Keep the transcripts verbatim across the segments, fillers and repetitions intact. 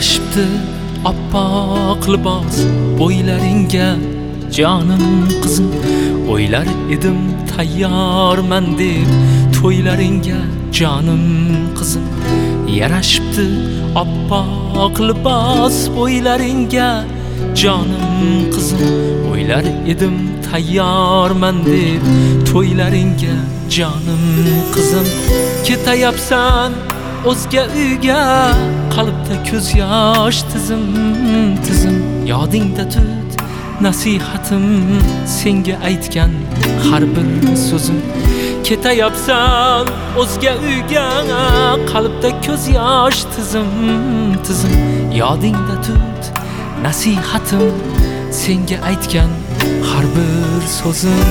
yarashibdi oppoq libos bo'ylaringga jonim qizim. O'ylar edim tayyorman deb to'ylaringga jonim qizim. Yarashibdi oppoq libos bo'ylaringga jonim qizim. O'ylar edim tayyorman deb to'ylaringga jonim qizim. Ketayapsan o'zga uyga, qalbda ko'z yosh tizim tizim. Yodingda tut nasihatim, senga aytgan har bir so'zim. Ketayapsan o'zga uyga, qalbda ko'z yosh tizim tizim. Yodingda tut nasihatim, senga aytgan har bir so'zim.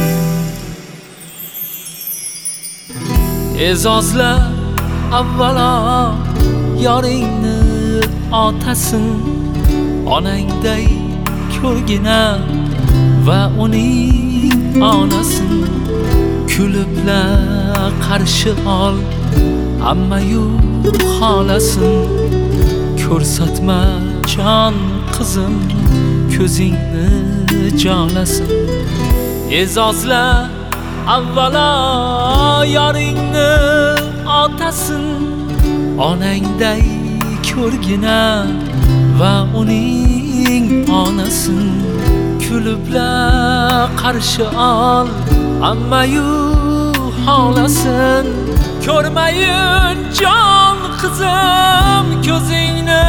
E'zozla avvalo yoringni otasin, onangday ko'rgina va uning onasin. Kulibla qarshi ol hammayu xolasin. Ko'rsatma jon qizim, ko'zingni jolasin. E'zozla avvalo yoringni otasin, onangday ko'rgina va uning onasin. Kulibla qarshi ol hammayu xolasin. Ko'rmayin jon qizim, ko'zingni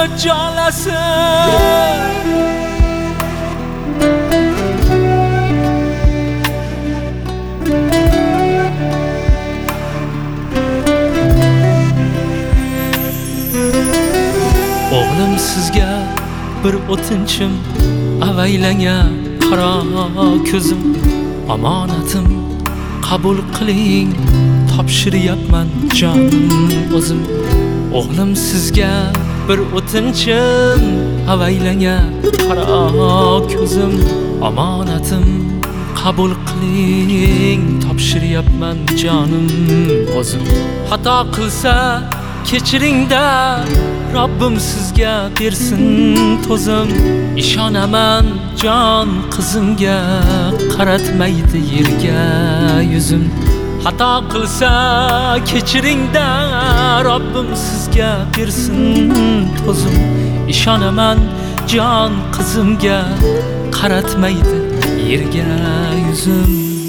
jolasin. O'g'lim sizga bir o'tinchim, avaylanga qaro ko'zim. Omonatim qabul qiling, topshiryapman jonim o'zim. O'g'lim sizga bir o'tinchim, avaylanga qaro ko'zim. Omonatim qabul qiling, topshiryapman jonim o'zim. Xato qilsa kechiringda, Robbim sizga bersin to'zim. Ishonaman jon qizimga, qaratmaydi yerga yuzim. Xato qilsa kechiringda, Robbim sizga bersin to'zim. Ishonaman jon qizimga, qaratmaydi yerga yuzim.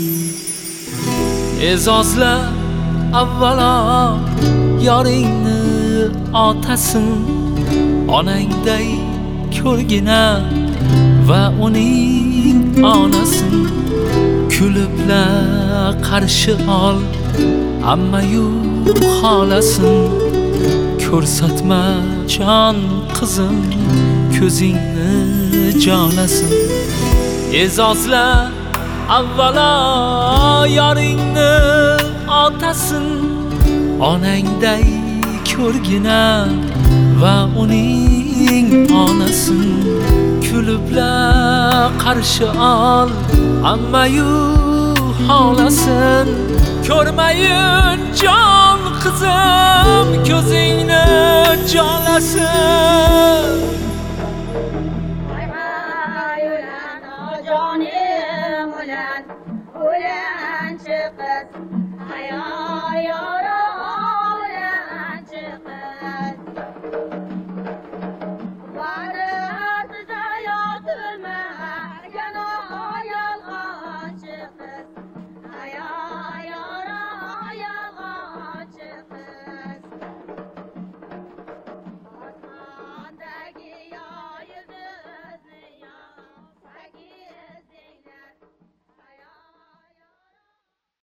E'zozla avvalo yoringni otasin, onangday ko'rgina va uning onasin. Kulibla qarshi ol hammayu xolasin. Ko'rsatma jon qizim, ko'zingni jolasin. E'zozla avvalo yoringni otasin, onangday ko'rgina va uning onasin. Kulibla qarshi ol hammayu xolasin. Ko'rmayin jon qizim, ko'zingni jolasin.